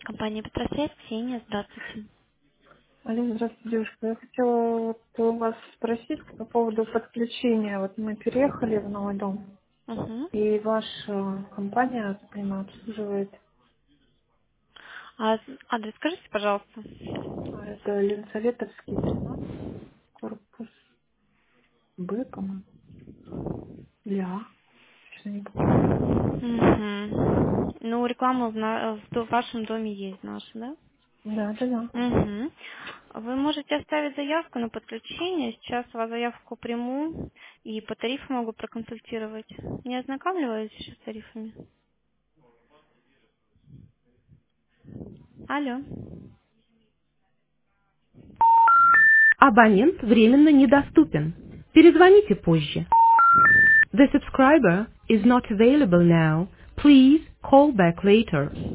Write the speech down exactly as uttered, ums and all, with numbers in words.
Компания Петросвет, Ксения, здравствуйте. Алло, здравствуйте, девушка. Я хотела вот у вас спросить по поводу подключения. Вот мы переехали в новый дом, Угу. и ваша компания, так понимаю, обслуживает. А с- адрес скажите, пожалуйста. А это Ленсоветовский, тринадцать, корпус Б, по-моему. Или А, точно не помню. Угу. Ну, реклама в, на- в до- в вашем доме есть наша, да? Да, да, да. Угу. Вы можете оставить заявку на подключение. Сейчас вас заявку приму и по тарифу могу проконсультировать. Не ознакомливались еще с тарифами? Алло. Абонент временно недоступен. Перезвоните позже. The subscriber is not available now. Please call back later.